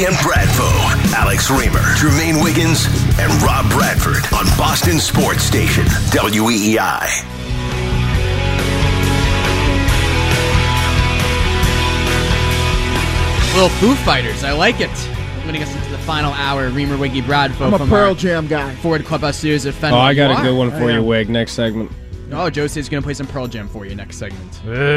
Jay and Bradfo, Alex Reamer, Jermaine Wiggins, and Rob Bradford on Boston Sports Station, WEEI. Little Foo Fighters, I like it. Leading us into the final hour, Reamer, Wiggy, Bradfo. I'm a Pearl Jam guy. Ford Clubhouse Studios at Fenway. Oh, I got a good one for you, Wig, next segment. Oh, Joe says he's going to play some Pearl Jam for you next segment.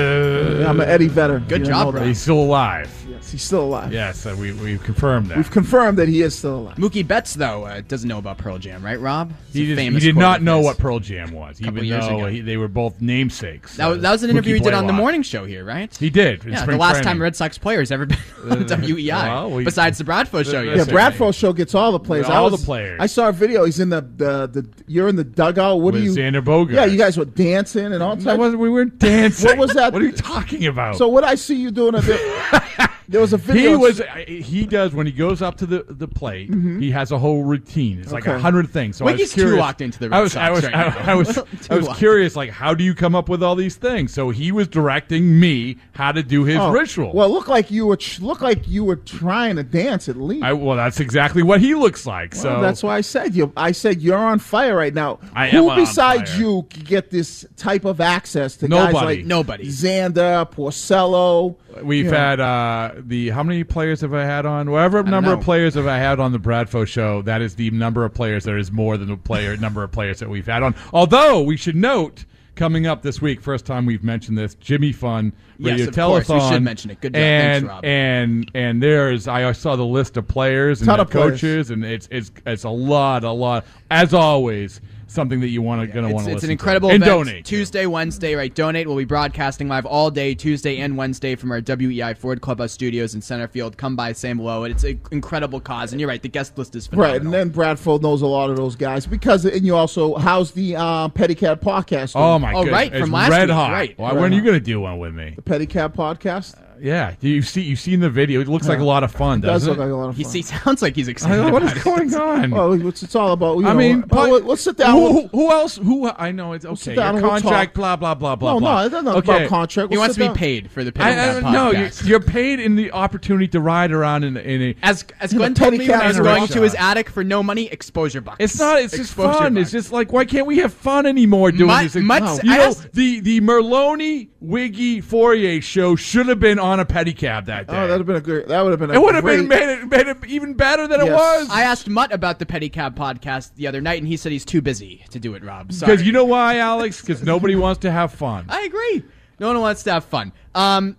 I'm an Eddie Vedder. Good job, bro. He's still alive. Yes, he's still alive. Yes, we've confirmed that. We've confirmed that he is still alive. Mookie Betts, though, doesn't know about Pearl Jam, right, Rob? He did not know what Pearl Jam was, even years though ago. they were both namesakes. That was an interview he did on the morning show here, right? He did. Yeah, the last time Red Sox players ever been on WEI, besides the Bradfo show. Yeah, Bradfo show gets all the players. The players. I saw a video. He's in the you're in the dugout. What With are you? Xander Bogaerts. Yeah, you guys were dancing and all types. We weren't dancing. What was that? What are you talking about? So what I see you doing? There was a video. He does when he goes up to the plate. Mm-hmm. He has a whole routine. It's like 100 things. So Wiggy's too locked into the Red Sox right now. I was curious, like, how do you come up with all these things? So he was directing me how to do his ritual. Well, look like you were trying to dance at least. Well, that's exactly what he looks like. Well, so that's why I said you're on fire right now. I Who am on besides fire. you can get this type of access to Nobody. guys like Nobody. Xander, Porcello? We've had how many players have I had on? Whatever number of players have I had on the Bradfo show, that is the number of players. There is more than the number of players that we've had on. Although we should note, coming up this week, first time we've mentioned this, Jimmy Fun Radio Yes, of course. Telethon. We should mention it. Good job. And, Thanks, Rob. and there's I saw the list of players and Ton the of players. coaches, and it's a lot. As always, something that you want to listen to. It's an incredible and event. donate. Tuesday, Wednesday, right? Donate. We'll be broadcasting live all day, Tuesday and Wednesday, from our WEI Ford Clubhouse Studios in Centerfield. Come by, say hello. It's an incredible cause, and you're right. The guest list is phenomenal. Right, and then Bradford knows a lot of those guys and you also how's the Pettycat podcast? Oh my goodness! right, from It's last red week, hot. right. Well, when are you going to do one with me? The Pettycat podcast. Yeah, you've seen the video. It looks like a lot of fun, It does doesn't look it? like a lot of fun. He sounds like he's excited. What is about it. going on? Well, it's all about. Let's sit down. Who else? I know it's okay. sit Your down and we'll contract, talk. blah blah blah blah. No, it's not about contract. He We'll wants sit to be down. paid for the Pettycat No, podcast. you're paid in the opportunity to ride around in a. As Glenn told me when I was Pettycat going is to his attic for no money, exposure bucks. It's not. It's just Exposure fun. bucks. It's just like, why can't we have fun anymore doing this? Mutts- You I know, asked- the Merloni Wiggy Fourier show should have been on a pedicab that day. Oh, that would have been. It would have been made it even better than it was. I asked Mutt about the Pedicab podcast the other night, and he said he's too busy to do it, Rob. Sorry. Because you know why, Alex? Because nobody wants to have fun. I agree. No one wants to have fun. I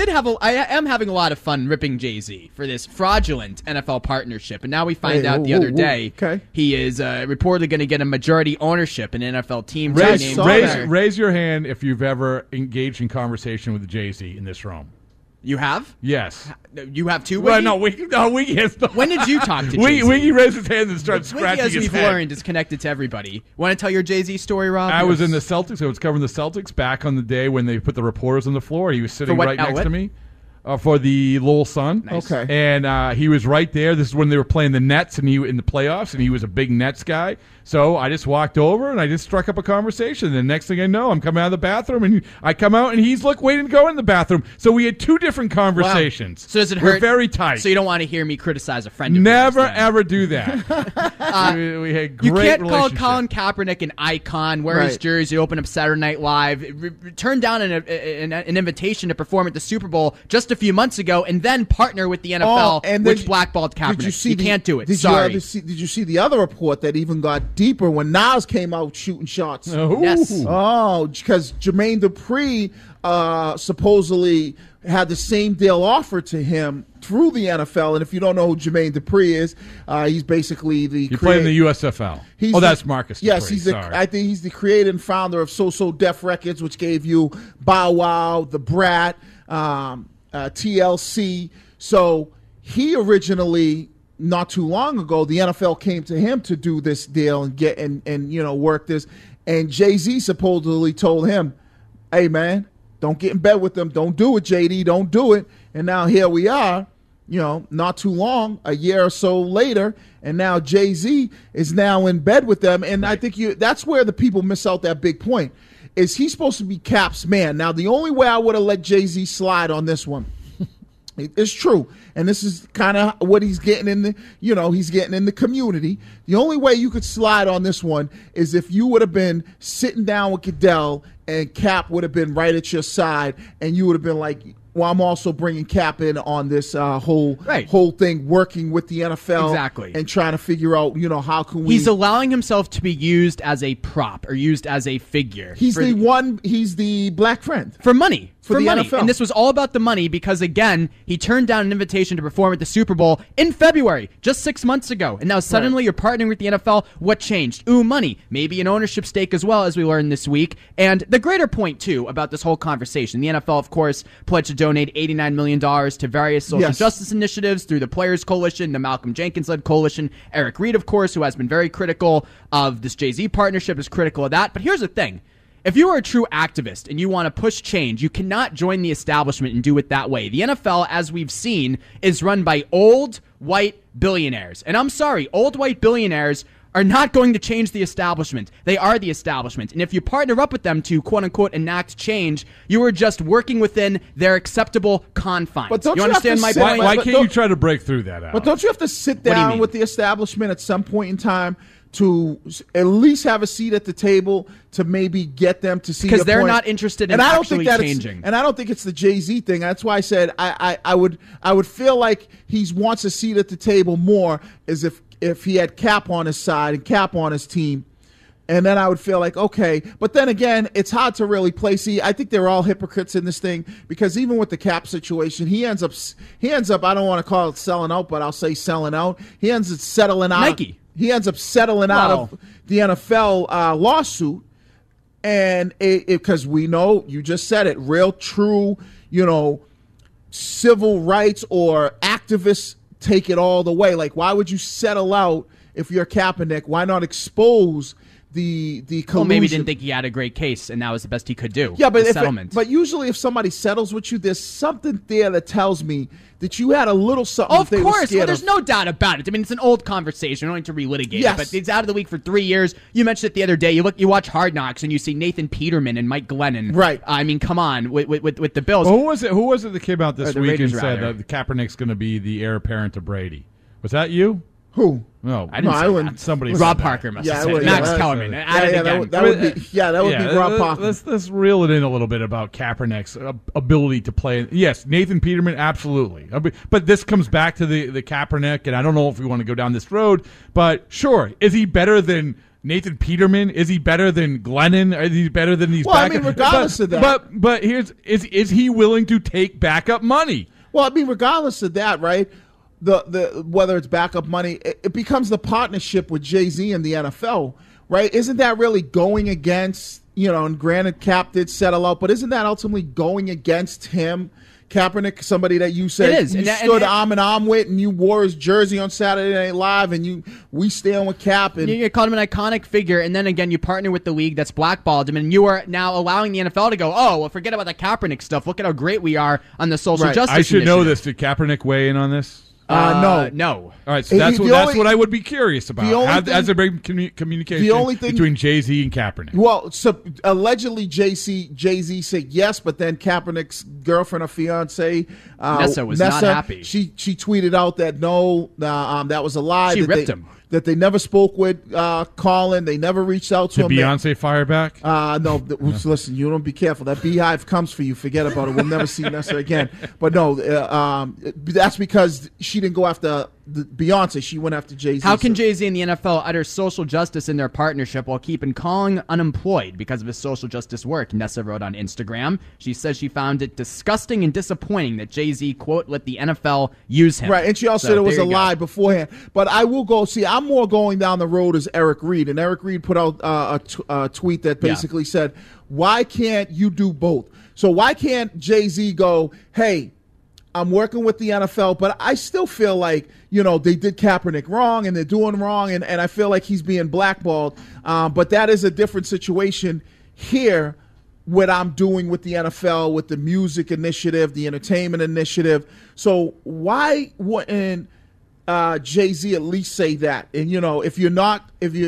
am having a lot of fun ripping Jay-Z for this fraudulent NFL partnership, and now we find out the other day he is reportedly going to get a majority ownership in an NFL team. Raise your hand if you've ever engaged in conversation with Jay-Z in this room. You have? Yes. You have too, Well, Wiggy? Wiggy has not. When did you talk to Jay-Z? Wiggy raised his hand and started Wiggy, scratching as his we've head. learned, is connected to everybody. Want to tell your Jay-Z story, Rob? I was in the Celtics. I was covering the Celtics back on the day when they put the reporters on the floor. He was sitting what right next outlet? to me. For the Lowell Sun. Nice. Okay. And he was right there. This is when they were playing the Nets and he in the playoffs, and he was a big Nets guy. So I just walked over and I just struck up a conversation. And the next thing I know, I'm coming out of the bathroom, and I come out and he's waiting to go in the bathroom. So we had two different conversations. Wow. So does it hurt? We're very tight. So you don't want to hear me criticize a friend of Never yours, then? ever do that. we had great You can't call relationship. Colin Kaepernick an icon, wear his Right. jersey, open up Saturday Night Live, turn down an invitation to perform at the Super Bowl just a few months ago, and then partner with the NFL, and then which blackballed Kaepernick. Did you see can't do it. Did Sorry. did you see the other report that even got deeper when Nas came out shooting shots? Yes. Oh, because Jermaine Dupri supposedly had the same deal offered to him through the NFL. And if you don't know who Jermaine Dupri is, he's basically the He played in the USFL. That's Marcus Yes, Dupree. he's Sorry. I think he's the creator and founder of So Def Records, which gave you Bow Wow, The Brat, TLC. So he originally, not too long ago, the NFL came to him to do this deal and get and work this. And Jay-Z supposedly told him, "Hey man, don't get in bed with them. Don't do it, JD. Don't do it." And now here we are, not too long, a year or so later, and now Jay-Z is now in bed with them. And I think that's where the people miss out that big point. Is he supposed to be Cap's man? Now, the only way I would have let Jay-Z slide on this one It's true. And this is kind of what he's getting in the, he's getting in the community. The only way you could slide on this one is if you would have been sitting down with Goodell and Cap would have been right at your side and you would have been like, well, I'm also bringing Cap in on this whole thing, working with the NFL and trying to figure out, how can we... He's allowing himself to be used as a prop or used as a figure. He's the black friend. For money. For money. NFL. And this was all about the money because, again, he turned down an invitation to perform at the Super Bowl in February, just 6 months ago. And now suddenly you're partnering with the NFL. What changed? Money. Maybe an ownership stake as well, as we learned this week. And the greater point, too, about this whole conversation, the NFL, of course, pledged to donate $89 million to various social justice initiatives through the Players Coalition, the Malcolm Jenkins-led coalition. Eric Reed, of course, who has been very critical of this Jay-Z partnership, is critical of that. But here's the thing. If you are a true activist and you want to push change, you cannot join the establishment and do it that way. The NFL, as we've seen, is run by old white billionaires. And I'm sorry, old white billionaires are not going to change the establishment. They are the establishment. And if you partner up with them to, quote-unquote, enact change, you are just working within their acceptable confines. But don't you understand my point? Why can't you try to break through that, Alex? But don't you have to sit down with the establishment at some point in time to at least have a seat at the table to maybe get them to see because they're not interested in actually changing. And I don't think it's the Jay-Z thing. That's why I said I would feel like he wants a seat at the table more as if he had Cap on his side and Cap on his team. And then I would feel like, okay. But then again, it's hard to really play. See, I think they're all hypocrites in this thing because even with the Cap situation, he ends up, I don't want to call it selling out, but I'll say selling out. He ends up settling out. Nike. He ends up settling out of the NFL lawsuit. And because we know, you just said it, real true, civil rights or activists take it all the way. Like, why would you settle out if you're Kaepernick? Why not expose the collusion? Well, maybe he didn't think he had a great case, and that was the best he could do. Yeah, but settlement. But usually if somebody settles with you, there's something there that tells me that you had a little something of that they course. were scared Well, there's of. no doubt about it. I mean, it's an old conversation. We don't need to relitigate Yes. it, but it's out of the league for 3 years. You mentioned it the other day. You watch Hard Knocks, and you see Nathan Peterman and Mike Glennon. Right. I mean, come on, with the Bills. Well, who was it that came out this the week Raiders, and said rather. that Kaepernick's going to be the heir apparent to Brady? Was that you? Who? No, I didn't say wouldn't. that. Somebody Rob said Parker must Yeah, have I said would- it. Max yeah, Kellerman. that- Add it yeah, again. that would be Rob Parker. Let's reel it in a little bit about Kaepernick's ability to play. Yes, Nathan Peterman, absolutely. But this comes back to the Kaepernick, and I don't know if we want to go down this road, but sure, is he better than Nathan Peterman? Is he better than Glennon? Is he better than these? Well, I mean, regardless of that. But is he willing to take backup money? Well, I mean, regardless of that, right? The whether it's backup money, it becomes the partnership with Jay-Z and the NFL, right? Isn't that really going against, and granted Cap did settle out, but isn't that ultimately going against him? Kaepernick, somebody that you said It is. you And stood arm in arm with, and you wore his jersey on Saturday Night Live, and we stand with Cap. And You called him an iconic figure, and then again, you partner with the league that's blackballed him, and you are now allowing the NFL to go, oh, well, forget about the Kaepernick stuff. Look at how great we are on the social justice I should know initiative. this. Did Kaepernick weigh in on this? No. All right, so that's what I would be curious about. As a big communication between Jay-Z and Kaepernick. Well, so allegedly Jay-Z said yes, but then Kaepernick's girlfriend or fiance Nessa was not happy. She tweeted out that no, that was a lie. She ripped him. That they never spoke with Colin. They never reached out to him. Did Beyonce fire back? No. Listen, you don't be careful. That beehive comes for you. Forget about it. We'll never see Nessa again. But no, that's because she didn't go after Beyonce. She went after Jay-Z. How can Jay-Z and the NFL utter social justice in their partnership while keeping Colin unemployed because of his social justice work? Nessa wrote on Instagram. She says she found it disgusting and disappointing that Jay-Z, quote, let the NFL use him. Right, and she also said it was a lie beforehand. But I will go, see, I'm more going down the road as Eric Reed. And Eric Reed put out a tweet that basically said, why can't you do both? So why can't Jay-Z go, hey, I'm working with the NFL, but I still feel like, they did Kaepernick wrong and they're doing wrong, and I feel like he's being blackballed. But that is a different situation here, what I'm doing with the NFL, with the music initiative, the entertainment initiative. So why wouldn't Jay-Z at least say that? And, if you're not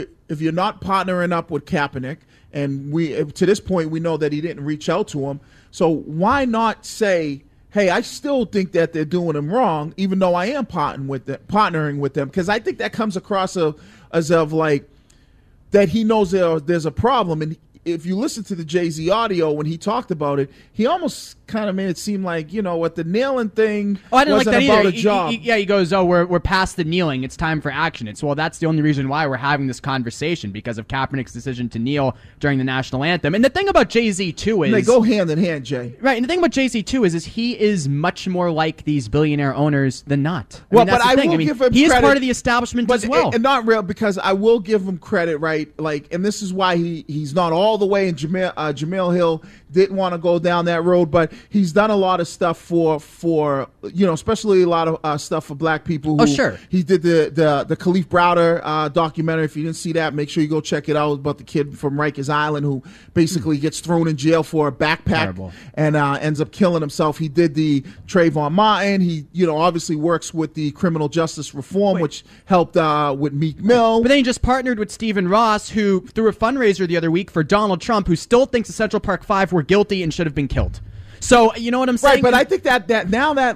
partnering up with Kaepernick, and to this point we know that he didn't reach out to him, so why not say, hey, I still think that they're doing him wrong, even though I am partnering with them, because I think that comes across as like that he knows there's a problem. And if you listen to the Jay-Z audio when he talked about it, he almost kind of made it seem like, what the kneeling thing I didn't wasn't like that about either. a job. He goes, we're past the kneeling. It's time for action. That's the only reason why we're having this conversation, because of Kaepernick's decision to kneel during the national anthem. And the thing about Jay-Z, too, is... And they go hand in hand, Jay. Right, and the thing about Jay-Z, too, is he is much more like these billionaire owners than not. But I will give him he credit. is part of the establishment as well. And not real, because I will give him credit, right? Like, and this is why he's not all the way in Jamel Hill didn't want to go down that road, but he's done a lot of stuff for especially a lot of stuff for black people. Sure. He did the Khalif Browder documentary. If you didn't see that, make sure you go check it out. About the kid from Rikers Island who basically gets thrown in jail for a backpack and ends up killing himself. He did the Trayvon Martin. He obviously works with the criminal justice reform, which helped with Meek Mill. But then he just partnered with Stephen Ross, who threw a fundraiser the other week for Donald Trump, who still thinks the Central Park Five were guilty and should have been killed. So you know what I'm saying? Right, but I think that now that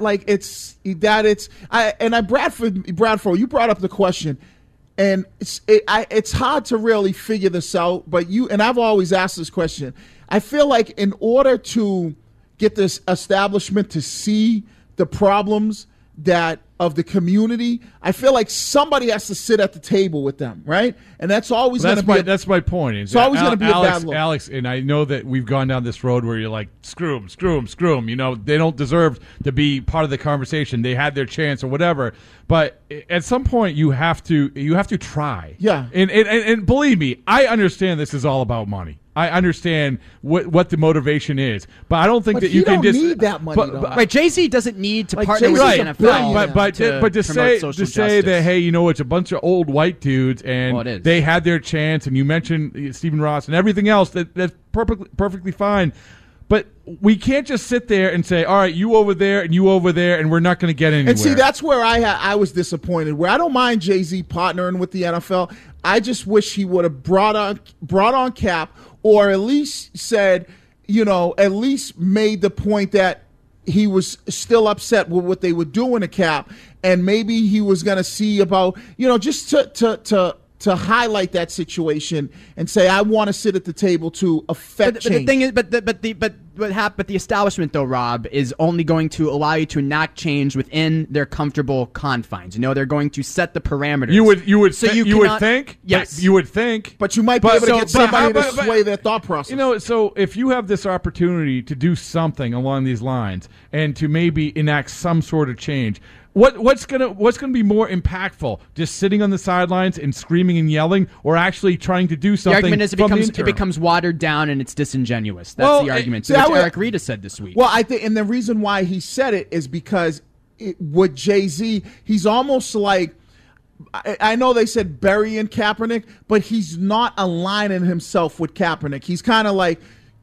Bradford, you brought up the question, and it's hard to really figure this out. But I've always asked this question. I feel like in order to get this establishment to see the problems of the community, I feel like somebody has to sit at the table with them, right? And that's always going to be that's my point. It's always going to be a bad look. Alex, and I know that we've gone down this road where you're like, screw them. They don't deserve to be part of the conversation. They had their chance or whatever. But at some point, you have to try. Yeah. And believe me, I understand this is all about money. I understand what the motivation is, but I don't think that you can just need that money. Right, Jay-Z doesn't need to partner with the NFL. But to say that, hey, it's a bunch of old white dudes and they had their chance, and you mentioned Stephen Ross and everything else, that's perfectly fine. But we can't just sit there and say, all right, you over there and you over there, and we're not going to get anywhere. And see, that's where I was disappointed, where I don't mind Jay-Z partnering with the NFL. I just wish he would have brought on Cap, or at least said, at least made the point that he was still upset with what they were doing to Cap, and maybe he was going to see about, just to highlight that situation and say, I want to sit at the table to affect change. The thing is, but the establishment, though, Rob, is only going to allow you to enact change within their comfortable confines. They're going to set the parameters. You would think, yes, you would think, but you might be able to get somebody to sway their thought process. So if you have this opportunity to do something along these lines and to maybe enact some sort of change, What's gonna be more impactful? Just sitting on the sidelines and screaming and yelling, or actually trying to do something? The argument is it becomes watered down and it's disingenuous. That's the argument. Which Eric Reed has said this week. Well, I think, and the reason why he said it is because with Jay-Z, he's almost like, I know they said burying Kaepernick, but he's not aligning himself with Kaepernick. He's kind of like,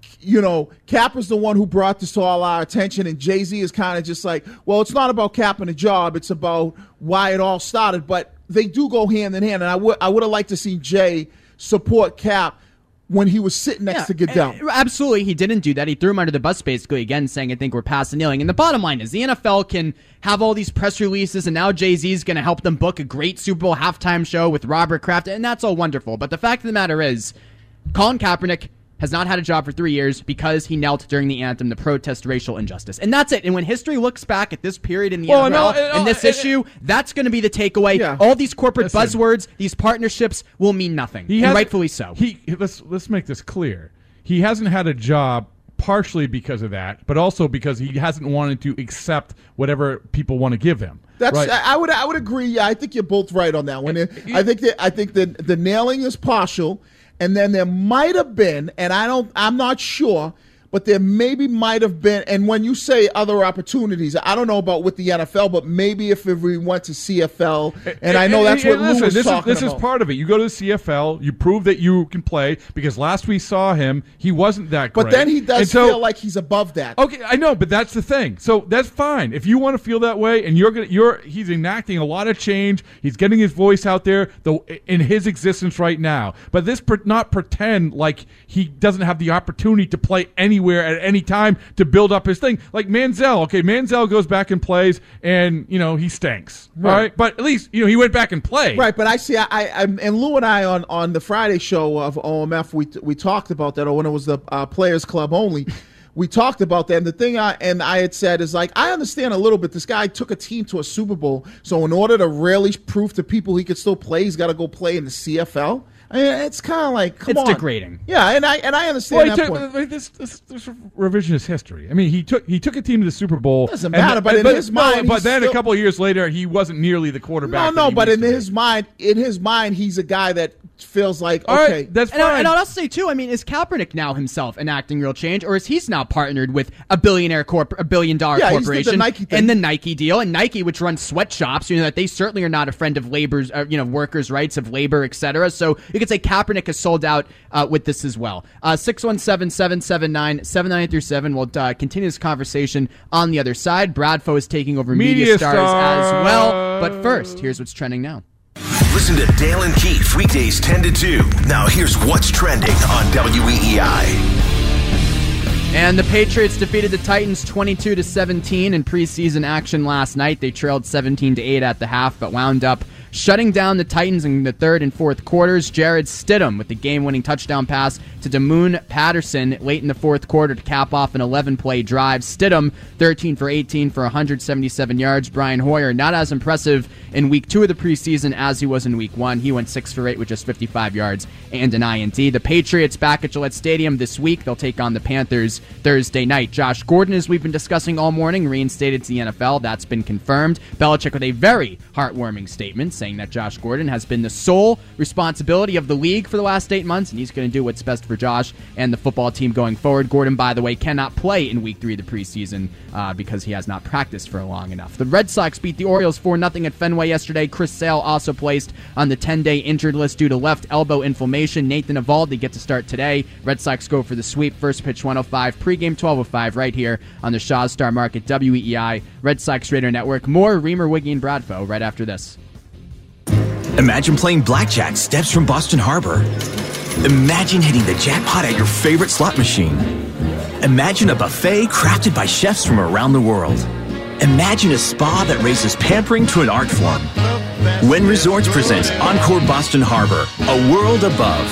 Cap is the one who brought this to all our attention, and Jay-Z is kind of just like, well, it's not about Cap and the job, it's about why it all started. But they do go hand in hand, and I would have liked to see Jay support Cap when he was sitting next to Goodell. Absolutely, he didn't do that. He threw him under the bus, basically, again, saying, I think we're past the kneeling. And the bottom line is, the NFL can have all these press releases, and now Jay-Z's going to help them book a great Super Bowl halftime show with Robert Kraft, and that's all wonderful. But the fact of the matter is, Colin Kaepernick has not had a job for 3 years because he knelt during the anthem to protest racial injustice. And that's it. And when history looks back at this period in the NFL and this issue, that's going to be the takeaway. Yeah. All these corporate buzzwords, these partnerships will mean nothing. And rightfully so. Let's make this clear. He hasn't had a job partially because of that, but also because he hasn't wanted to accept whatever people want to give him. That's right. I would agree. Yeah, I think you're both right on that one. I think that the nailing is partial. And then there might have been, and I'm not sure, but there might have been, and when you say other opportunities, I don't know about with the NFL, but maybe if we went to CFL, and I know that's what Lou was talking about. This is part of it. You go to the CFL, you prove that you can play, because last we saw him, he wasn't that great. But then he does feel like he's above that. Okay, I know, but that's the thing. So that's fine. If you want to feel that way, and he's enacting a lot of change, he's getting his voice out there in his existence right now. But not pretend like he doesn't have the opportunity to play anywhere anywhere at any time to build up his thing. Like Manziel. Okay, Manziel goes back and plays, and, he stinks. Right? But at least, he went back and played. Right, but I see, and Lou and I on the Friday show of OMF, we talked about that, or when it was the Players Club only, we talked about that. And the thing I had said is, like, I understand a little bit. This guy took a team to a Super Bowl, so in order to really prove to people he could still play, he's got to go play in the CFL. I mean, it's kind of like, come on. It's degrading. Yeah, and I understand that point. This revisionist history. I mean, he took a team to the Super Bowl. Doesn't matter, but in his mind, but then a couple of years later, he wasn't nearly the quarterback. No, but in his mind, he's a guy that feels like, all okay, right, that's fine. And I'll also say too, I mean, is Kaepernick now himself enacting real change, or is he's now partnered with a $1 billion corporation and the Nike deal, and Nike, which runs sweatshops, that they certainly are not a friend of labor's, workers' rights, of labor, etc. So you could say Kaepernick has sold out with this as well. 617-779-7937. We'll continue this conversation on the other side. Bradfo is taking over Media Stars as well. But first, here's what's trending now. Listen to Dale and Keith weekdays 10 to 2. Now here's what's trending on WEEI. And the Patriots defeated the Titans 22-17 in preseason action last night. They trailed 17-8 at the half, but wound up shutting down the Titans in the third and fourth quarters. Jared Stidham with the game-winning touchdown pass to Damoun Patterson late in the fourth quarter to cap off an 11-play drive. Stidham, 13 for 18 for 177 yards. Brian Hoyer, not as impressive in week 2 of the preseason as he was in week 1. He went 6 for 8 with just 55 yards and an INT. The Patriots back at Gillette Stadium this week. They'll take on the Panthers Thursday night. Josh Gordon, as we've been discussing all morning, reinstated to the NFL. That's been confirmed. Belichick with a very heartwarming statement saying that Josh Gordon has been the sole responsibility of the league for the last 8 months, and he's going to do what's best for Josh and the football team going forward. Gordon, by the way, cannot play in week 3 of the preseason because he has not practiced for long enough. The Red Sox beat the Orioles 4-0 at Fenway yesterday. Chris Sale also placed on the 10-day injured list due to left elbow inflammation. Nathan Eovaldi gets to start today. Red Sox go for the sweep. First pitch 105, pregame 12:05 right here on the Shaw's Star Market, WEEI, Red Sox Radio Network. More Reamer, Wiggy, and Bradfo right after this. Imagine playing blackjack steps from Boston Harbor. Imagine hitting the jackpot at your favorite slot machine. Imagine a buffet crafted by chefs from around the world. Imagine a spa that raises pampering to an art form. Wynn Resorts presents Encore Boston Harbor, a world above.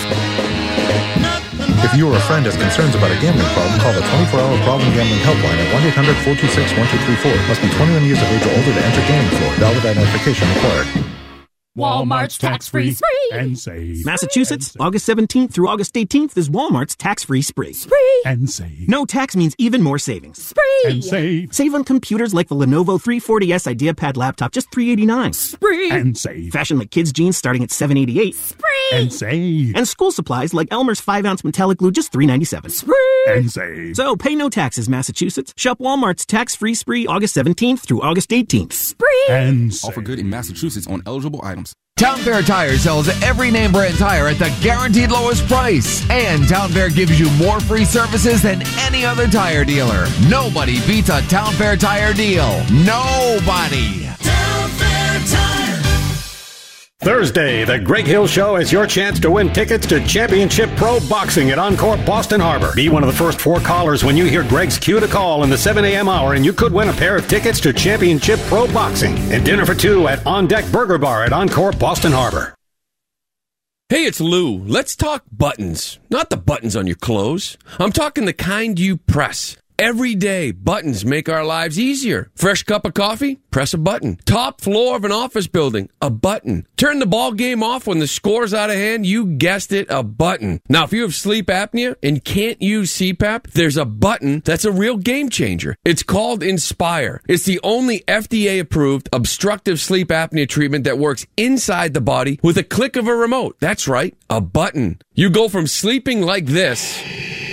If you or a friend has concerns about a gambling problem, call the 24-hour problem gambling helpline at 1-800-426-1234. Must be 21 years of age or older to enter gaming floor. Valid identification required. Walmart's tax-free and save. Massachusetts, August 17th through August 18th is Walmart's tax-free spree. Spree and save. No tax means even more savings. Spree and save. Save on computers like the Lenovo 340S IdeaPad laptop, just $389. Spree and save. Fashion like kids' jeans starting at $788. Spree and save. And school supplies like Elmer's 5-ounce metallic glue, just $397. Spree and save. So pay no taxes, Massachusetts. Shop Walmart's tax-free spree August 17th through August 18th. Spree and save. Offer good in Massachusetts on eligible items. Town Fair Tire sells every name brand tire at the guaranteed lowest price. And Town Fair gives you more free services than any other tire dealer. Nobody beats a Town Fair Tire deal. Nobody. Town Fair Tire. Thursday, the Greg Hill Show is your chance to win tickets to Championship Pro Boxing at Encore Boston Harbor. Be one of the first 4 callers when you hear Greg's cue to call in the 7 a.m. hour, and you could win a pair of tickets to Championship Pro Boxing and dinner for 2 at On Deck Burger Bar at Encore Boston Harbor. Hey, it's Lou. Let's talk buttons. Not the buttons on your clothes. I'm talking the kind you press. Every day, buttons make our lives easier. Fresh cup of coffee? Press a button. Top floor of an office building? A button. Turn the ball game off when the score's out of hand? You guessed it, a button. Now, if you have sleep apnea and can't use CPAP, there's a button that's a real game changer. It's called Inspire. It's the only FDA-approved obstructive sleep apnea treatment that works inside the body with a click of a remote. That's right, a button. You go from sleeping like this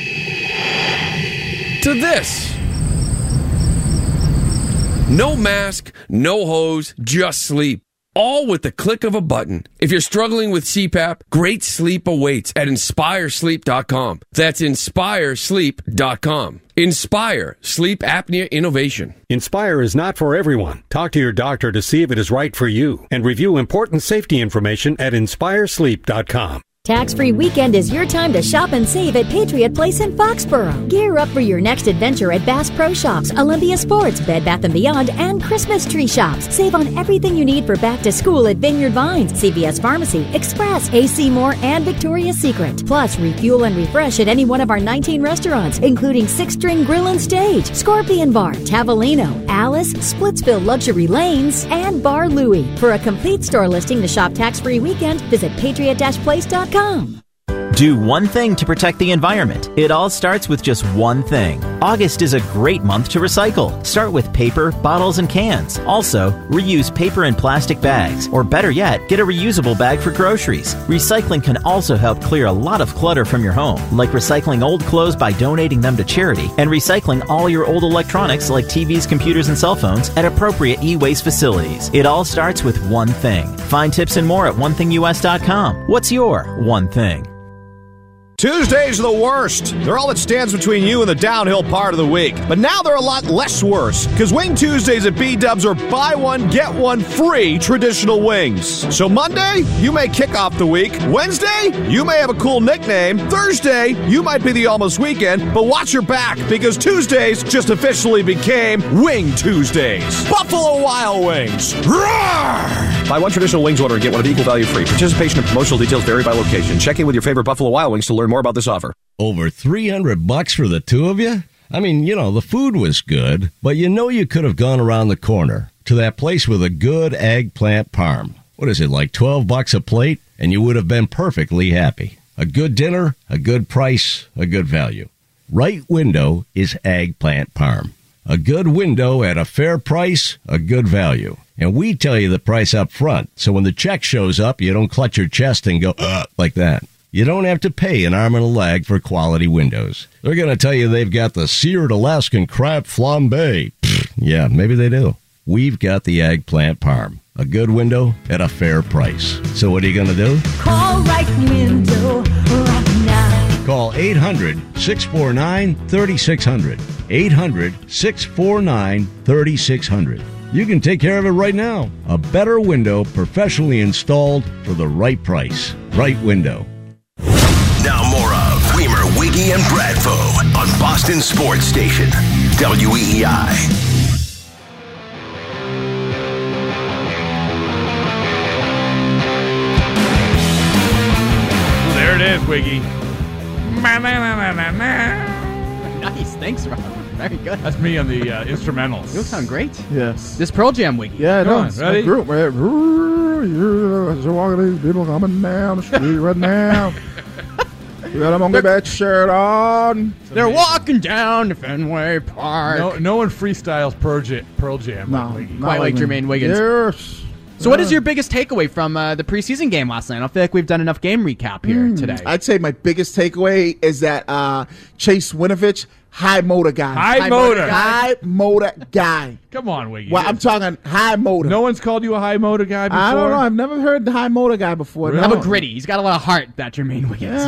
to this. No mask, no hose, just sleep. All with the click of a button. If you're struggling with CPAP, great sleep awaits at InspireSleep.com. That's InspireSleep.com. Inspire Sleep Apnea Innovation. Inspire is not for everyone. Talk to your doctor to see if it is right for you and review important safety information at InspireSleep.com. Tax-free weekend is your time to shop and save at Patriot Place in Foxborough. Gear up for your next adventure at Bass Pro Shops, Olympia Sports, Bed Bath & Beyond, and Christmas Tree Shops. Save on everything you need for back to school at Vineyard Vines, CVS Pharmacy, Express, AC Moore, and Victoria's Secret. Plus, refuel and refresh at any one of our 19 restaurants, including Six String Grill and Stage, Scorpion Bar, Tavolino, Alice, Splitsville Luxury Lanes, and Bar Louie. For a complete store listing to shop tax-free weekend, visit patriot-place.com. Do one thing to protect the environment. It all starts with just one thing. August is a great month to recycle. Start with paper, bottles, and cans. Also, reuse paper and plastic bags. Or better yet, get a reusable bag for groceries. Recycling can also help clear a lot of clutter from your home, like recycling old clothes by donating them to charity, and recycling all your old electronics like TVs, computers, and cell phones at appropriate e-waste facilities. It all starts with one thing. Find tips and more at onethingus.com. What's your one thing? Tuesdays are the worst. They're all that stands between you and the downhill part of the week. But now they're a lot less worse, because Wing Tuesdays at B-Dubs are buy one, get one free traditional wings. So Monday, you may kick off the week. Wednesday, you may have a cool nickname. Thursday, you might be the almost weekend. But watch your back, because Tuesdays just officially became Wing Tuesdays. Buffalo Wild Wings. Roar! Buy one traditional wings order and get one of equal value free. Participation and promotional details vary by location. Check in with your favorite Buffalo Wild Wings to learn more about this offer. Over $300 for the two of you? I mean, the food was good, but you could have gone around the corner to that place with a good eggplant parm. What is it, like $12 a plate? And you would have been perfectly happy. A good dinner, a good price, a good value. Right Window is eggplant parm. A good window at a fair price, a good value. And we tell you the price up front, so when the check shows up, you don't clutch your chest and go, like that. You don't have to pay an arm and a leg for quality windows. They're going to tell you they've got the seared Alaskan crab flambe. Yeah, maybe they do. We've got the eggplant parm. A good window at a fair price. So what are you going to do? Call Right Window right now. Call 800-649-3600. 800-649-3600. You can take care of it right now. A better window professionally installed for the right price. Right Window. Now more of Weimer, Wiggy, and Bradfo on Boston Sports Station, WEEI. There it is, Wiggy. Nice, thanks, Rob. Very good. That's me on the instrumentals. You sound great. Yes. This Pearl Jam Wiggy. Yeah, Come no, on, it's ready? a group. There's all of these people coming down the street right now. You got a monkey bat shirt on. They're walking down to Fenway Park. No one freestyles Pearl Jam. No, like Wiggy. Quite like Jermaine Wiggins. Yes. So what is your biggest takeaway from the preseason game last night? I don't feel like we've done enough game recap here today. I'd say my biggest takeaway is that Chase Winovich, high motor guy. High motor guy. Come on, Wiggy. Well, I'm talking high motor. No one's called you a high motor guy before? I don't know. I've never heard the high motor guy before. Really? How No. about Gritty? He's got a lot of heart, that Jermaine Wiggins.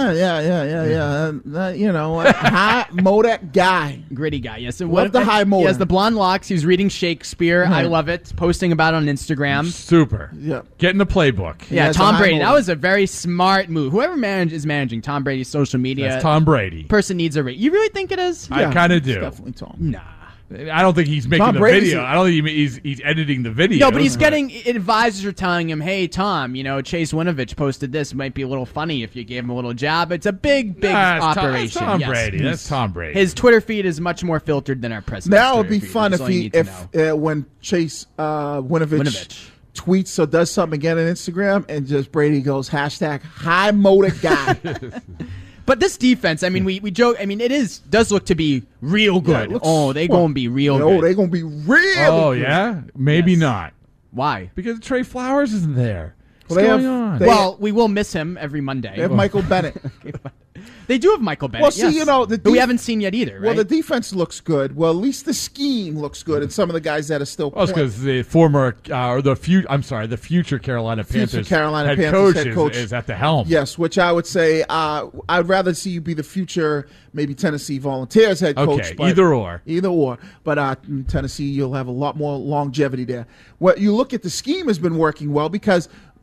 Yeah. High motor guy. Gritty guy, yes. And Love the high motor. He has the blonde locks. He was reading Shakespeare. I love it. Posting about it on Instagram. Super. Yeah. Get in the playbook. Yeah, He Tom has a high Brady. That motor. was a very smart move. Whoever is managing Tom Brady's social media. That's Tom Brady. Person needs a rate. You really think it is? I kind of It's do. definitely Tom. Nah. I don't think he's making Tom the Brady's video. I don't think he's editing the video. No, but he's getting advisors are telling him, "Hey, Tom, Chase Winovich posted this. It might be a little funny if you gave him a little jab." It's a big That's operation. Tom yes. Brady. That's Tom Brady. His Twitter feed is much more filtered than our president's. Now it would Twitter be feed, fun which is all you need to know. when Chase Winovich tweets or does something again on Instagram and just Brady goes #high motor guy. But this defense, I mean, we joke. I mean, does look to be real good. They gonna be real good. Oh, they gonna be real. Oh good. yeah, maybe not. Why? Because Trey Flowers isn't there. Well, What's they going have- on? Well, we will miss him every Monday. They have Michael Bennett. They do have Michael Bennett. Well, see, yes. the but we haven't seen yet either, right? Well, the defense looks good. Well, at least the scheme looks good, and some of the guys that are still. Well, it's because the former or the future Carolina Panthers head coach is at the helm. Yes, which I would say I'd rather see you be the future maybe Tennessee Volunteers head coach. Okay, either or. But in Tennessee, you'll have a lot more longevity there. You look at the scheme has been working well because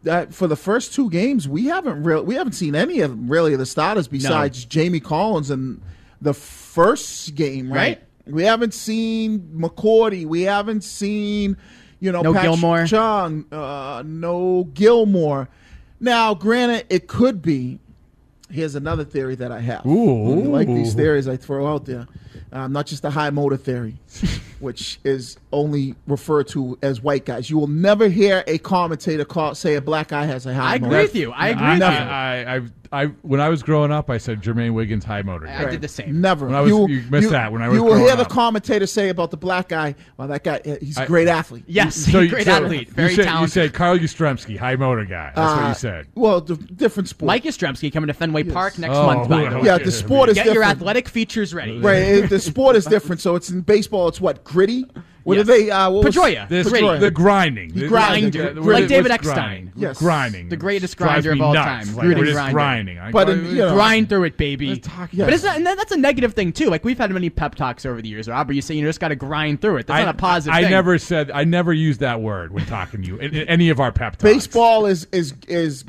that for the first 2 games, we haven't seen any of them really, the starters besides Jamie Collins in the first game, right? We haven't seen McCourty. We haven't seen, no Patrick Gilmore. Chung, no Gilmore. Now, granted, it could be. Here's another theory that I have. Ooh. You like these theories I throw out there. Not just the high motor theory, which is only referred to as white guys. You will never hear a commentator say a black guy has a high motor. I agree with you. I agree with you. When I was growing up, I said Jermaine Wiggins high motor. I did the same. Never. You missed that when I was You will growing hear the up. commentator say about the black guy, well, that guy, he's a great athlete. Yes, great athlete. Very talented. You said Carl Yastrzemski, high motor guy. That's what you said. Well, different sport. Mike Yastrzemski coming to Fenway Park next month, by the way. Yeah, the sport is Get different. your athletic features ready. Right, the sport is different. So it's in baseball, it's what, gritty? What are they? Pedroia. The grinding. The grinder. Like David Eckstein. Yes. Grinding. The greatest grinder of all time. Like, we're just grinding. But grind through it, baby. Yeah. But it's not, and that's a negative thing, too. Like, we've had many pep talks over the years, Rob, where you say you just got to grind through it. That's not a positive thing. I never used that word when talking to you in any of our pep talks. Baseball is he's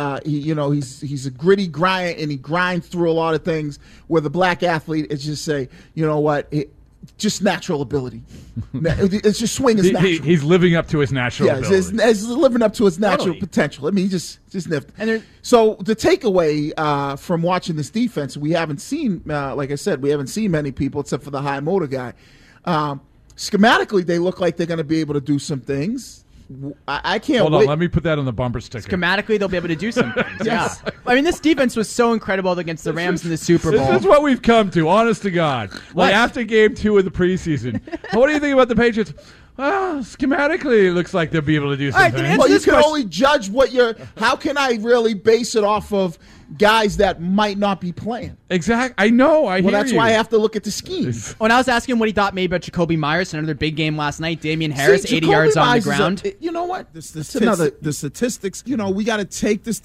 a gritty grind, and he grinds through a lot of things, where the black athlete is just say, you know what, just natural ability. It's just swing is natural. He's living up to his natural ability. He's living up to his natural potential. I mean, he just nipped. So the takeaway from watching this defense, we haven't seen, like I said, we haven't seen many people except for the high motor guy. Schematically, they look like they're going to be able to do some things. I can't Hold wait. on, let me put that on the bumper sticker. Schematically, they'll be able to do some things. Yes. Yeah. I mean, this defense was so incredible against the Rams in the Super Bowl. This is what we've come to, honest to God. Like after game 2 of the preseason. What do you think about the Patriots? Well, schematically, it looks like they'll be able to do some things. Well, you can only judge what how can I really base it off of guys that might not be playing? Exactly. I know. Well, that's why I have to look at the scheme. When I was asking him what he thought maybe about Jacoby Myers, another big game last night, Damian Harris, 80 yards on the ground. You know what? The statistics, we got to take this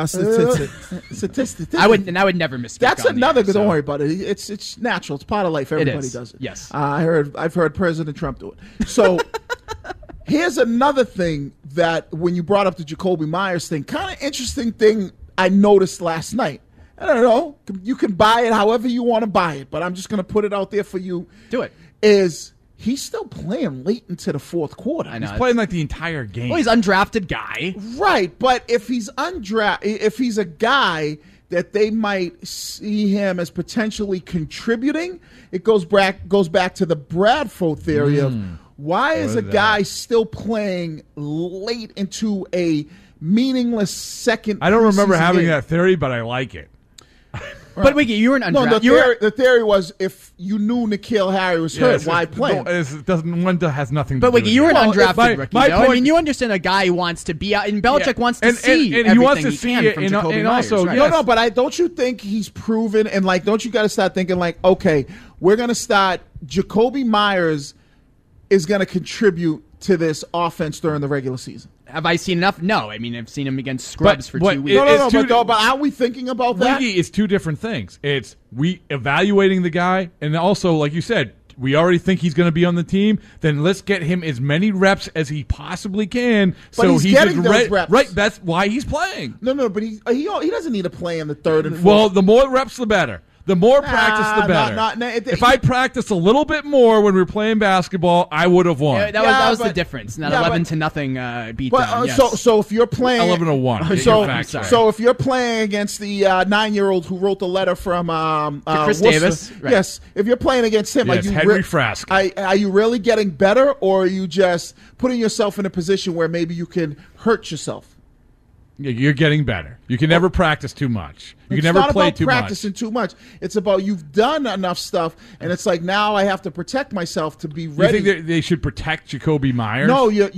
statistics. I would never misspeak. That's another good. Don't worry about it. It's natural. It's part of life. Everybody does it. Yes. I've heard President Trump do it. So here's another thing that when you brought up the Jacoby Myers thing, kind of interesting thing I noticed last night. I don't know. You can buy it however you want to buy it, but I'm just going to put it out there for you. Do it. Is he's still playing late into the fourth quarter? I know. He's playing like the entire game. Well, he's an undrafted guy. Right, but if he's if he's a guy that they might see him as potentially contributing, it goes back to the Bradford theory of why is a guy still playing late into a meaningless second? I don't remember having game. that theory, but I like it. But Wiggy, you were an undrafted. No, the theory was if you knew N'Keal Harry was hurt, why play him? One has nothing to do But Wiggy, you were an undrafted rookie. My point, I mean, you understand a guy who wants to be out, and Belichick wants to see and he wants to see it, from and Jacoby Myers. also Right? No, but don't you think he's proven? And don't you got to start thinking okay, we're going to start. Jacoby Myers is going to contribute to this offense during the regular season. Have I seen enough? No. I mean, I've seen him against scrubs for 2 weeks. But aren't we thinking about that? Wiggy is two different things. It's we evaluating the guy, and also, like you said, we already think he's going to be on the team. Then let's get him as many reps as he possibly can. But so he's getting those reps. Right, that's why he's playing. No, but he doesn't need to play in the third and fourth. Well, the more reps, the better. The more practice, the better. If I practiced a little bit more when we were playing basketball, I would have won. Yeah, that was the difference. Not 11-0 beat down. Yes. So if you're playing 11-1. So if you're playing against the 9-year-old who wrote the letter from Chris Worcester, Davis, right. yes. If you're playing against him, Henry Frasca. Are you really getting better, or are you just putting yourself in a position where maybe you can hurt yourself? You're getting better. You can never practice too much. You can never play too much. It's not about practicing too much. It's about you've done enough stuff, and it's like now I have to protect myself to be ready. You think they should protect Jacoby Myers? No, you're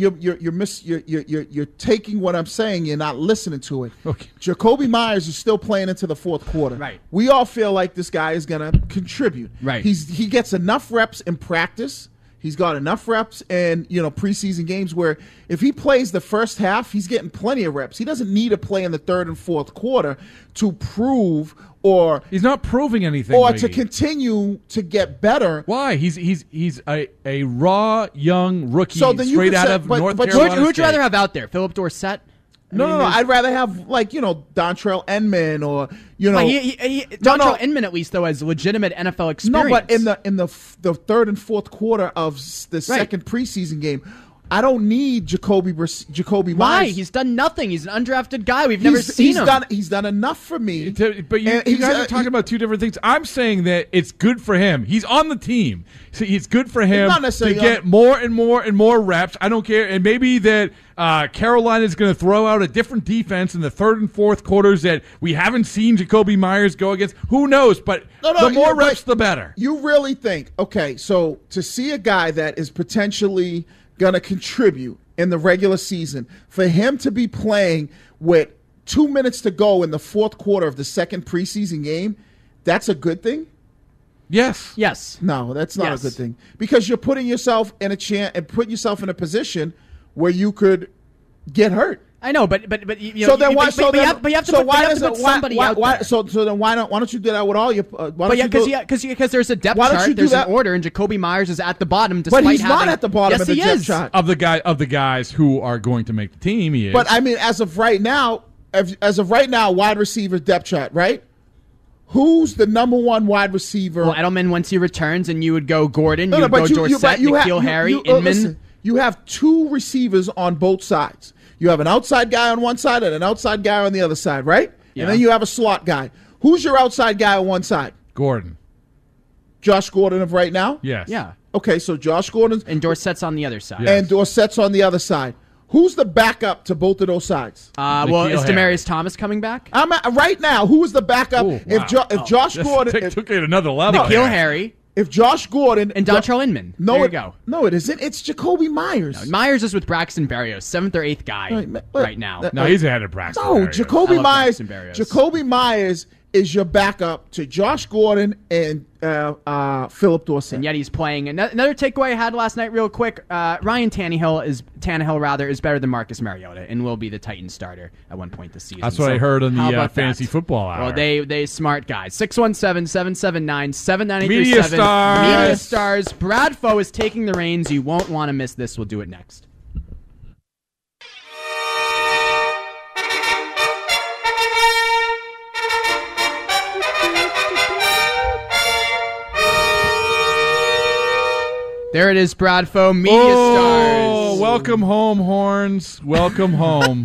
taking what I'm saying. You're not listening to it. Okay. Jacoby Myers is still playing into the fourth quarter. Right. We all feel like this guy is going to contribute. Right. He gets enough reps in practice. He's got enough reps in preseason games where if he plays the first half, he's getting plenty of reps. He doesn't need to play in the third and fourth quarter to prove he's not proving anything or to continue to get better. Why? He's a raw young rookie straight out of North Carolina. Who would you rather have out there, Philip Dorsett No. I'd rather have Dontrell Inman or Dontrell Inman at least though has legitimate NFL experience. No, but in the third and fourth quarter of the second preseason game, I don't need Jacoby Myers. Why? He's done nothing. He's an undrafted guy. We've never seen him. He's done enough for me. But you guys are talking about two different things. I'm saying that it's good for him. He's on the team. So it's good for him to get more and more and more reps. I don't care. And maybe that Carolina is going to throw out a different defense in the third and fourth quarters that we haven't seen Jacoby Myers go against. Who knows? But the more reps, the better. You really think, okay, so to see a guy that is potentially going to contribute in the regular season, for him to be playing with 2 minutes to go in the fourth quarter of the second preseason game, that's a good thing? Yes. No, that's not a good thing. Because you're putting yourself in a chance and putting yourself in a position where you could get hurt. I know, but you so know, then why? But you have to put somebody out there. So then why don't you do that with all your? Because there's a depth chart, there's an order, and Jacoby Myers is at the bottom. But he's not at the bottom of the depth chart of the guys who are going to make the team. He is. But I mean, as of right now, wide receiver depth chart, right? Who's the number one wide receiver? Well, Edelman once he returns, and you would go Gordon, you would go Dorsett, N'Keal Harry, Inman. Listen, you have two receivers on both sides. You have an outside guy on one side and an outside guy on the other side, right? Yeah. And then you have a slot guy. Who's your outside guy on one side? Gordon. Josh Gordon of right now? Yes. Yeah. Okay, so Josh Gordon. And Dorsett's on the other side. Yes. And Dorsett's on the other side. Who's the backup to both of those sides? Well, is Demaryius Thomas coming back? Right now, who is the backup? Ooh, wow. If Josh Gordon. Took it another level. N'Keal Harry. If Josh Gordon and Dontrell Inman, there you go. No, it isn't. It's Jacoby Myers. No, Myers is with Braxton Berrios, 7th or 8th guy right now. No, he's ahead of Braxton. No, Berrios. Jacoby Myers. Jacoby Myers is your backup to Josh Gordon and Philip Dorsett. And yet he's playing. Another takeaway I had last night, real quick. Ryan Tannehill is better than Marcus Mariota and will be the Titans starter at one point this season. That's what I heard on the Fantasy Football Hour. Well, they smart guys. 617-779-7987. Media Stars. Media Stars. Bradfo is taking the reins. You won't want to miss this. We'll do it next. There it is, Bradfo, Media Stars. Welcome home, Horns. Welcome home.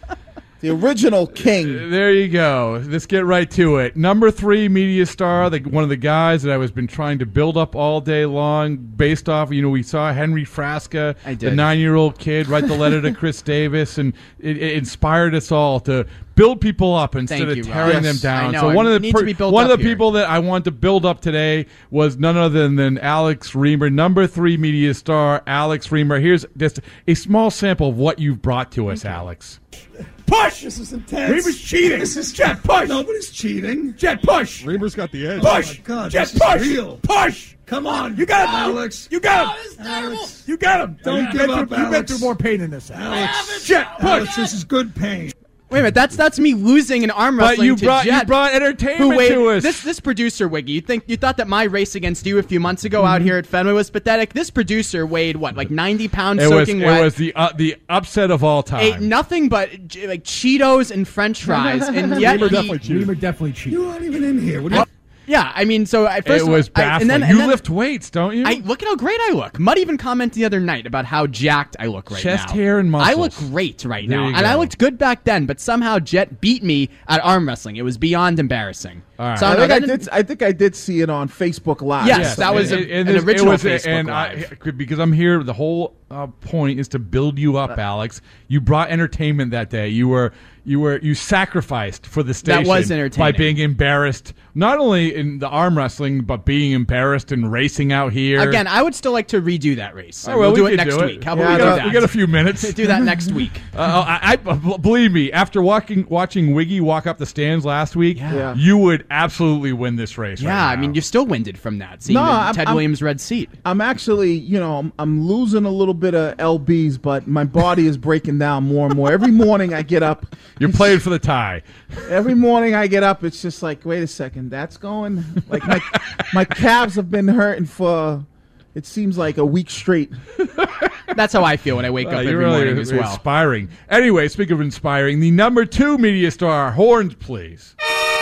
The original king. There you go. Let's get right to it. Number 3 media star, one of the guys that I was been trying to build up all day long based off, we saw Henry Frasca, the 9-year-old kid, write the letter to Chris Davis, and it inspired us all to build people up instead of tearing them down. Know. So one of the people that I want to build up today was none other than Alex Reimer, number 3 media star, Alex Reimer. Here's just a small sample of what you've brought to us, Alex. Push! This is intense. Reimer's cheating. This is Jet. Push! Nobody's cheating. Jet, push! Reimer's got the edge. Push! Oh God, Jet, push! Real. Push! Come on. You got him, Alex. You got him. Alex. You got him. Don't give up, Alex. You've been through more pain than this, Alex. Jet, push! Alex, this is good pain. Wait a minute, that's me losing an arm wrestling to Jet. You brought entertainment to us. This producer, Wiggy, you thought that my race against you a few months ago out here at Fenway was pathetic? This producer weighed, 90 pounds soaking wet? It was the upset of all time. Ate nothing but Cheetos and French fries, and yet Reimer definitely cheated. You aren't even in here. What do you... Yeah, I mean, so at first it was baffling. And then lift weights, don't you? Look at how great I look. Mutt even commented the other night about how jacked I look right now. Chest hair and muscles. I look great right now, and I looked good back then. But somehow Jet beat me at arm wrestling. It was beyond embarrassing. All right. So I think I did see it on Facebook Live. Yes, that was an original Facebook Live. Because I'm here, the whole point is to build you up, Alex. You brought entertainment that day. You sacrificed for the station. That was entertaining. By being embarrassed, not only in the arm wrestling, but being embarrassed and racing out here. Again, I would still like to redo that race. Oh, well, we'll do it next week. How about we do that? We got a few minutes. Do that next week. I believe me, after watching Wiggy walk up the stands last week, you would absolutely win this race. Yeah, right now. I mean, you're still winded from that. Seeing Ted Williams' red seat. I'm actually, I'm losing a little bit of LBs, but my body is breaking down more and more. Every morning I get up. You're playing for the tie. Every morning I get up, it's just like, wait a second, that's going. Like my calves have been hurting for, it seems like a week straight. That's how I feel when I wake up every morning as well. Inspiring. Anyway, speaking of inspiring, the number 2 media star, horns, please.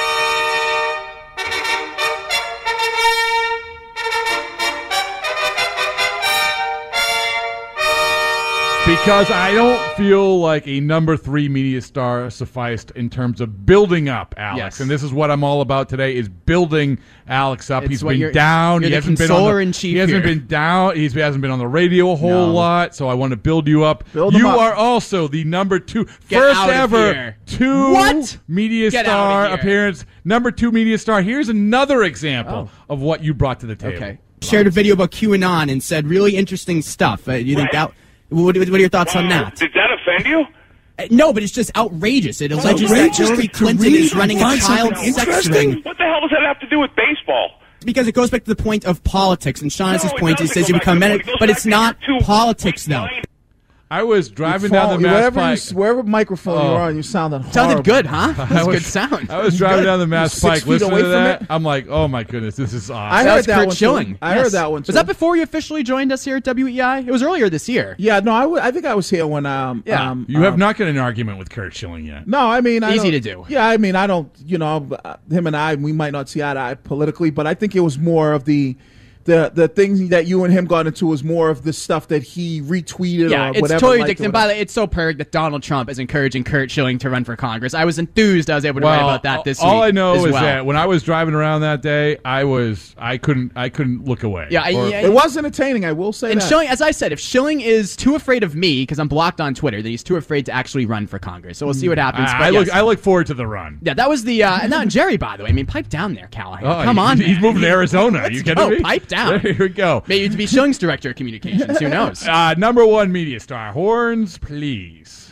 Because I don't feel like a number 3 media star sufficed in terms of building up Alex. Yes. And this is what I'm all about today, is building Alex up. He's been You're down. He the hasn't consoler-in-chief He hasn't been down. He hasn't been on the radio a whole lot, so I want to build you up. You are also the number 2, first ever 2 media star appearance. Number 2 media star. Here's another example of what you brought to the table. Okay. Shared a video about QAnon and said really interesting stuff. You think that... What are your thoughts on that? Did that offend you? No, but it's just outrageous. It alleges that Hillary Clinton is running a child sex ring. What the hell does that have to do with baseball? Because it goes back to the point of politics. And Shaughnessy's point, he says you become medical, but it's not politics, though. I was driving down the Mass Pike. Wherever microphone you're on, you sounded horrible. Sounded good, huh? That's a good sound. I was driving down the Mass Pike, listening to that. I'm like, oh my goodness, this is awesome. I heard that Kurt one Schilling. I heard that one too. Was that before you officially joined us here at WEI? It was earlier this year. Yeah, no, I think I was here when. You have not got an argument with Kurt Schilling yet. No, I mean, easy to do. Yeah, I mean, I don't. Him and I, we might not see eye to eye politically, but I think it was more of the things that you and him got into was more of the stuff that he retweeted or whatever. It's totally ridiculous. And by the way, it's so perg that Donald Trump is encouraging Kurt Schilling to run for Congress. I was enthused I was able to write about that this week. All I know is that when I was driving around that day, I couldn't look away. It was entertaining, I will say and that. Schilling, as I said, if Schilling is too afraid of me, because I'm blocked on Twitter, then he's too afraid to actually run for Congress. So we'll see what happens. I look forward to the run. Yeah, that was the and now Jerry, by the way. I mean, pipe down there, Callahan. Come on, he's moving to Arizona. Let's You kidding me? Pipe down. There we go. Maybe to be Schilling's director of communications. Who knows? Number 1 media star, horns, please.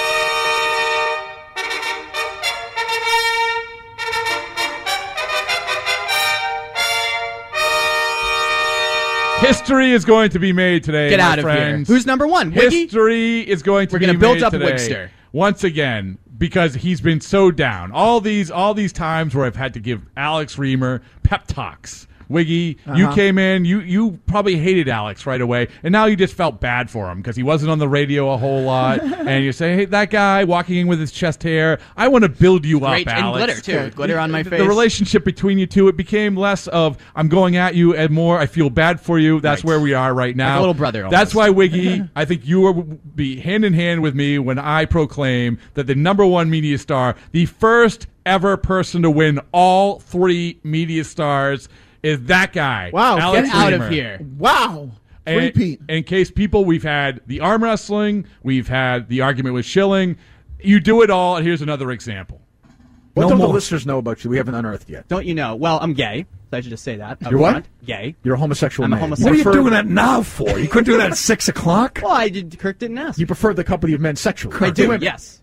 History is going to be made today. Get my out of friends. here. Who's number 1? Wiggy? History is going to be made today. We're going to build up Wigster. Once again, because he's been so down. All these times where I've had to give Alex Reamer pep talks. Wiggy, you came in, you probably hated Alex right away, and now you just felt bad for him because he wasn't on the radio a whole lot, and you say, hey, that guy walking in with his chest hair, I want to build you up, Alex. And glitter, too. Glitter on my face. The relationship between you two, it became less of, I'm going at you, and more, I feel bad for you. That's where we are right now. Like a little brother almost. That's why, Wiggy, I think you will be hand in hand with me when I proclaim that the number 1 media star, the first ever person to win all 3 media stars, is that guy. Wow, Alex Get out Reamer. Of here. Wow. Repeat. In case people, we've had the arm wrestling, we've had the argument with Schilling. You do it all, and here's another example. What don't the listeners know about you? We haven't unearthed yet. Don't you know? Well, I'm gay. So I should just say that. You're what? Gay. You're a homosexual man. I'm a homosexual. What are you doing that now for? You couldn't do that at 6 o'clock? Well, Kirk didn't ask. You prefer the company of men sexually. I do, yes.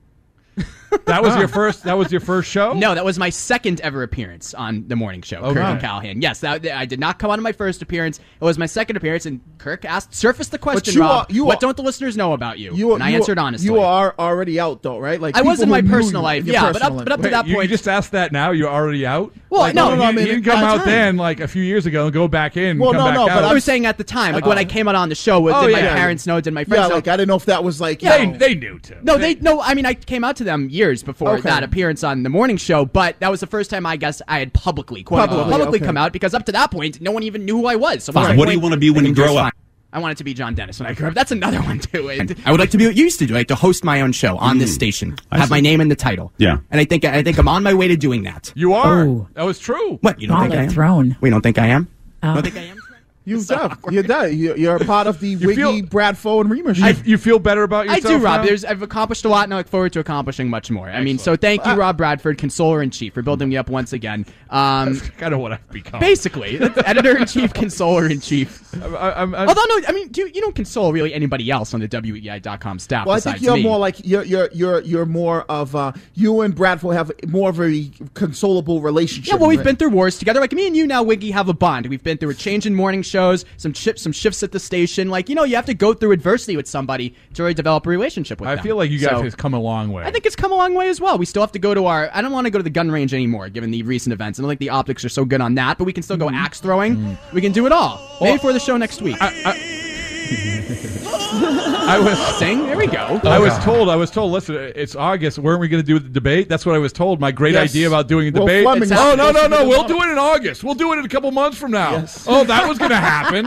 That was your first. That was your first show. No, that was my second ever appearance on the morning show. Okay. Kirk and Callahan. Yes, I did not come on my first appearance. It was my second appearance, and Kirk surfaced the question, Rob. What don't the listeners know about you? And I answered honestly. You are already out, though, right? Like I was in my personal life, yeah. But up to that point, you just asked that now. You're already out. Well, no, I mean, you didn't come out then, like a few years ago, and go back in. Well, no, but I was saying at the time, like when I came out on the show, did my parents know? Did my friends know? Yeah, like I didn't know if that was like they knew too. No, I mean, I came out to them years before that appearance on the morning show, but that was the first time I guess I had publicly come out, because up to that point, no one even knew who I was. So what do you want to be when you grow up? I wanted to be John Dennis when I grew up. That's another one too. I would like to be what you used to do, like to host my own show on this station, have my name in the title. Yeah, and I think I'm on my way to doing that. You are. Oh. That was true. What, you don't think I am? Throne. We don't think I am. Don't think I am. You're a part of the Wiggy, Bradfo, and Reamer show. You feel better about yourself? I do, Rob. Now? I've accomplished a lot, and I look forward to accomplishing much more. Excellent. I mean, so thank you, Rob Bradford, Consoler-in-Chief, for building me up once again. That's kind of what I've become. Basically, Editor-in-Chief, Consoler-in-Chief. Although, no, I mean, you don't console really anybody else on the WEI.com staff. Well, I think you're more like you're more of you and Bradford have more of a consolable relationship. Yeah, well, we've been through wars together. Like me and you now, Wiggy, have a bond. We've been through a change in morning shows, some shifts at the station. Like, you have to go through adversity with somebody to really develop a relationship with them. I feel like you guys have come a long way. I think it's come a long way as well. We still have to go to I don't want to go to the gun range anymore, given the recent events. I don't think the optics are so good on that, but we can still go axe throwing. We can do it all. Maybe for the show next week. I was sing. There we go. I was told. Listen, it's August. Weren't we going to do the debate? That's what I was told. My great idea about doing a debate. Fleming, no. We'll do it in August. We'll do it in a couple months from now. Yes. Oh, that was going to happen.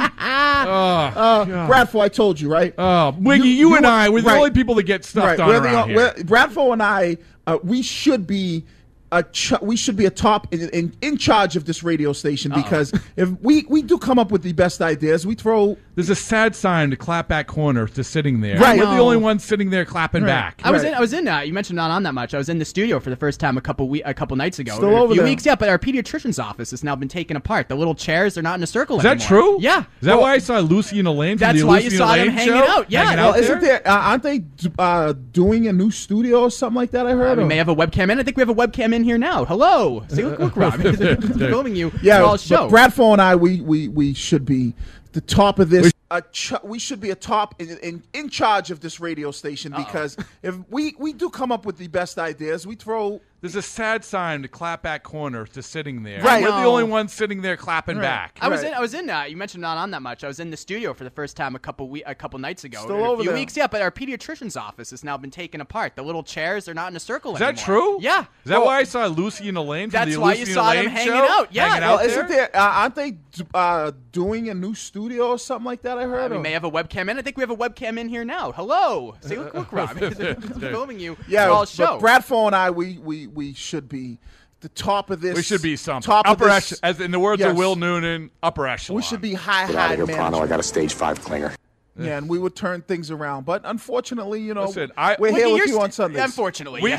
Bradford, I told you, right? Wiggy, you and I, we're the only people that get stuffed on around here. Bradford and I, we should be a top in charge of this radio station because if we do come up with the best ideas, we throw. There's a sad sign to clap back corner to sitting there. Right. We're the only ones sitting there clapping back. I was in. You mentioned not on that much. I was in the studio for the first time a couple nights ago. Still over a few there. weeks, yeah. But our pediatrician's office has now been taken apart. The little chairs, they're not in a circle Is anymore. that true? Yeah. Is that why I saw Lucy and Elaine from That's the why Lucy you saw and them Elaine hanging show? out. Yeah. Hanging Well, out Isn't there? Aren't they doing a new studio or something like that? I heard. We may have a webcam in. I think we have a webcam in here now. Hello. See, look, Rob. Filming you. Yeah, all show. but Bradford and I, we should be the top of this. We should be a top in charge of this radio station because if we do come up with the best ideas, we throw. There's a sad sign to clap back corner to sitting there. Right. We're the only ones sitting there clapping back. I was in. You mentioned not on that much. I was in the studio for the first time a couple nights ago. Still over a few there. weeks, yeah. But our pediatrician's office has now been taken apart. The little chairs, they're not in a circle Is anymore. that true? Yeah. Is that why I saw Lucy and Elaine from That's the why Lucy you and saw them Elaine hanging show? out. Yeah. Hanging Well, out isn't there? there? Aren't they doing a new studio or something like that? I heard. We may have a webcam in. I think we have a webcam in here now. Hello. See, look, Rob. Filming you. Yeah, all show. but Bradford and I, we should be the top of this. We should be something. Top upper of this, echelon, as in the words of Will Noonan, upper echelon. We should be high Pronto, I management. got a stage 5 clinger. Yeah, and we would turn things around. But unfortunately, Listen, we're here with you on Sundays. Unfortunately, we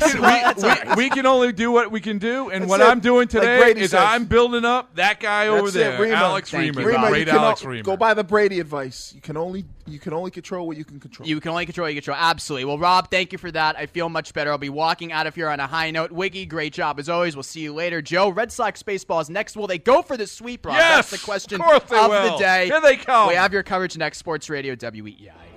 can only do what we can do, and That's what it. I'm doing today Like Brady is says. I'm building up that guy over That's it, there, Rima. Alex Thank Reamer, you. the great Alex Reamer. Reamer. Go by the Brady advice. You can only control what you can control. You can only control what you control. Absolutely. Well, Rob, thank you for that. I feel much better. I'll be walking out of here on a high note. Wiggy, great job as always. We'll see you later. Joe, Red Sox baseball is next. Will they go for the sweep, Rob? Yes, That's the question of course they of will. the day. Here they come. We have your coverage next. Sports Radio WEEI.